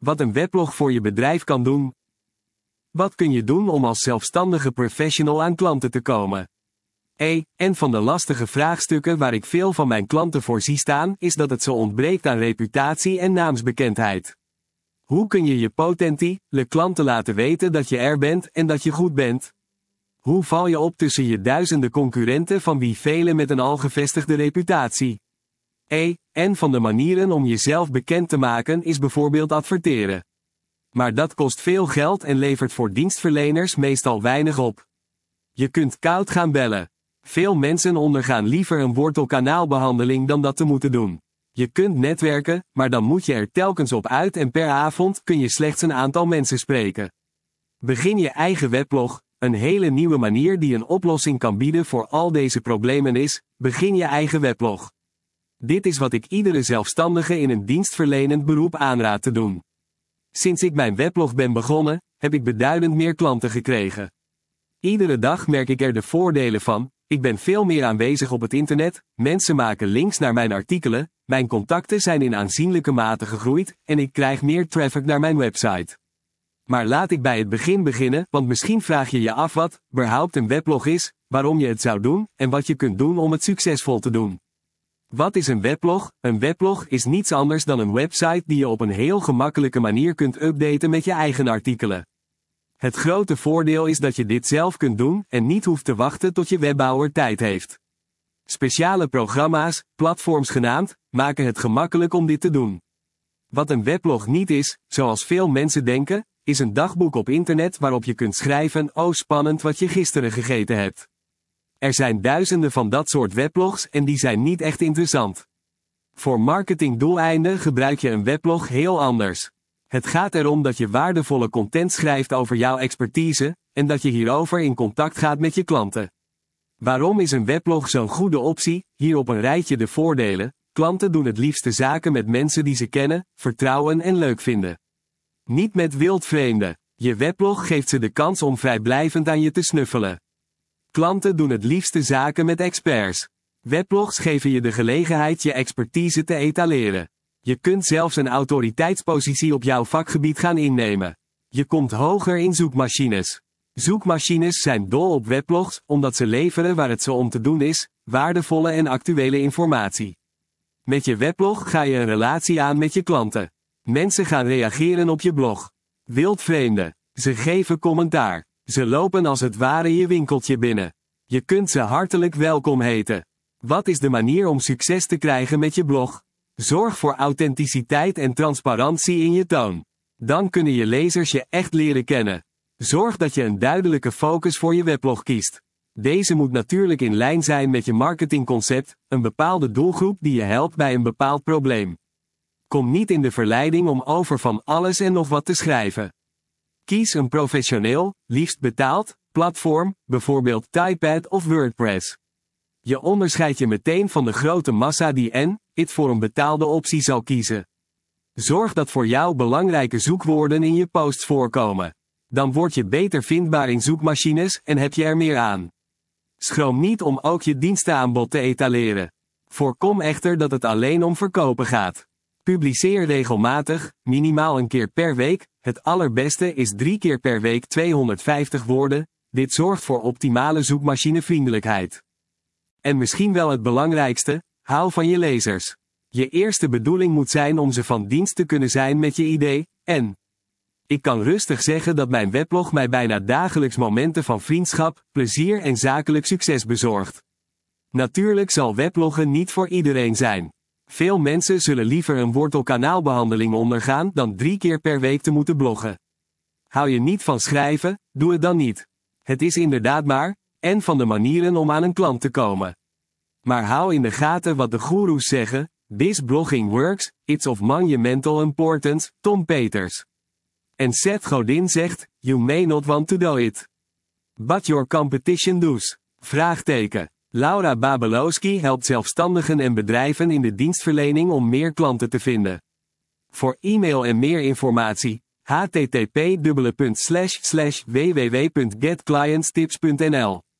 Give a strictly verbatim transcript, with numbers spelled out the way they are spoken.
Wat een weblog voor je bedrijf kan doen. Wat kun je doen om als zelfstandige professional aan klanten te komen? Een en van de lastige vraagstukken waar ik veel van mijn klanten voor zie staan, is dat het zo ontbreekt aan reputatie en naamsbekendheid. Hoe kun je je potentiële klanten laten weten dat je er bent en dat je goed bent? Hoe val je op tussen je duizenden concurrenten van wie velen met een al gevestigde reputatie? Een en van de manieren om jezelf bekend te maken is bijvoorbeeld adverteren. Maar dat kost veel geld en levert voor dienstverleners meestal weinig op. Je kunt koud gaan bellen. Veel mensen ondergaan liever een wortelkanaalbehandeling dan dat te moeten doen. Je kunt netwerken, maar dan moet je er telkens op uit en per avond kun je slechts een aantal mensen spreken. Begin je eigen weblog, een hele nieuwe manier die een oplossing kan bieden voor al deze problemen is, begin je eigen weblog. Dit is wat ik iedere zelfstandige in een dienstverlenend beroep aanraad te doen. Sinds ik mijn weblog ben begonnen, heb ik beduidend meer klanten gekregen. Iedere dag merk ik er de voordelen van. Ik ben veel meer aanwezig op het internet, mensen maken links naar mijn artikelen, mijn contacten zijn in aanzienlijke mate gegroeid en ik krijg meer traffic naar mijn website. Maar laat ik bij het begin beginnen, want misschien vraag je je af wat überhaupt een weblog is, waarom je het zou doen en wat je kunt doen om het succesvol te doen. Wat is een weblog? Een weblog is niets anders dan een website die je op een heel gemakkelijke manier kunt updaten met je eigen artikelen. Het grote voordeel is dat je dit zelf kunt doen en niet hoeft te wachten tot je webbouwer tijd heeft. Speciale programma's, platforms genaamd, maken het gemakkelijk om dit te doen. Wat een weblog niet is, zoals veel mensen denken, is een dagboek op internet waarop je kunt schrijven: oh spannend wat je gisteren gegeten hebt. Er zijn duizenden van dat soort weblogs en die zijn niet echt interessant. Voor marketingdoeleinden gebruik je een weblog heel anders. Het gaat erom dat je waardevolle content schrijft over jouw expertise, en dat je hierover in contact gaat met je klanten. Waarom is een weblog zo'n goede optie? Hier op een rijtje de voordelen. Klanten doen het liefste zaken met mensen die ze kennen, vertrouwen en leuk vinden. Niet met wildvreemden. Je weblog geeft ze de kans om vrijblijvend aan je te snuffelen. Klanten doen het liefste zaken met experts. Weblogs geven je de gelegenheid je expertise te etaleren. Je kunt zelfs een autoriteitspositie op jouw vakgebied gaan innemen. Je komt hoger in zoekmachines. Zoekmachines zijn dol op weblogs, omdat ze leveren waar het ze om te doen is, waardevolle en actuele informatie. Met je weblog ga je een relatie aan met je klanten. Mensen gaan reageren op je blog. Wildvreemden. Ze geven commentaar. Ze lopen als het ware je winkeltje binnen. Je kunt ze hartelijk welkom heten. Wat is de manier om succes te krijgen met je blog? Zorg voor authenticiteit en transparantie in je toon. Dan kunnen je lezers je echt leren kennen. Zorg dat je een duidelijke focus voor je weblog kiest. Deze moet natuurlijk in lijn zijn met je marketingconcept, een bepaalde doelgroep die je helpt bij een bepaald probleem. Kom niet in de verleiding om over van alles en nog wat te schrijven. Kies een professioneel, liefst betaald, platform, bijvoorbeeld Typepad of WordPress. Je onderscheidt je meteen van de grote massa die en it voor een betaalde optie zal kiezen. Zorg dat voor jou belangrijke zoekwoorden in je posts voorkomen. Dan word je beter vindbaar in zoekmachines en heb je er meer aan. Schroom niet om ook je dienstenaanbod te etaleren. Voorkom echter dat het alleen om verkopen gaat. Publiceer regelmatig, minimaal een keer per week, het allerbeste is drie keer per week tweehonderdvijftig woorden, dit zorgt voor optimale zoekmachinevriendelijkheid. En misschien wel het belangrijkste, hou van je lezers. Je eerste bedoeling moet zijn om ze van dienst te kunnen zijn met je idee, en ik kan rustig zeggen dat mijn weblog mij bijna dagelijks momenten van vriendschap, plezier en zakelijk succes bezorgt. Natuurlijk zal webloggen niet voor iedereen zijn. Veel mensen zullen liever een wortelkanaalbehandeling ondergaan dan drie keer per week te moeten bloggen. Hou je niet van schrijven, doe het dan niet. Het is inderdaad maar, en van de manieren om aan een klant te komen. Maar hou in de gaten wat de goeroes zeggen, this blogging works, it's of monumental importance, Tom Peters. En Seth Godin zegt, you may not want to do it. But your competition does. Vraagteken. Laura Babelowski helpt zelfstandigen en bedrijven in de dienstverlening om meer klanten te vinden. Voor e-mail en meer informatie, h t t p dubbele punt slash slash w w w punt get clients tips punt n l